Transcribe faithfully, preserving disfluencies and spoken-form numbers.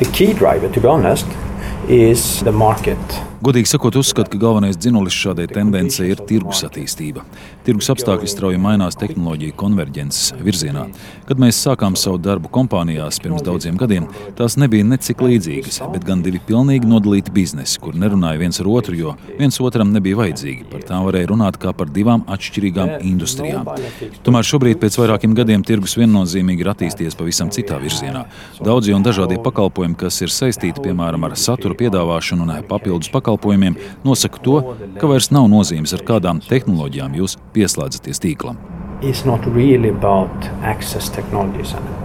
The key driver, to be honest, is the market. Godīgi sakot, uzskatu, ka galvenais dzinulis šādai tendencei ir tirgus attīstība. Tirgus apstākļi strauji mainās tehnoloģiju konverģences virzienā. Kad mēs sākām savu darbu kompānijās pirms daudziem gadiem, tās nebija necik līdzīgas, bet gan divi pilnīgi nodalīti biznesi, kur nerunāja viens ar otru, jo viens otram nebija vajadzīgi. Par tām varēja runāt kā par divām atšķirīgām industrijām. Tomēr šobrīd pēc vairākiem gadiem tirgus viennozīmīgi ir attīstījies pavisam citā virzienā. Daudzi un dažādie pakalpojumi, kas ir saistīti, piemēram, ar satura piedāvāšanu un papildus pakalpojumiem, nosaka to, ka vairs nav nozīmes, ar kādām tehnoloģijām jūs pieslēdzaties tīklam. It's not really about access technologies.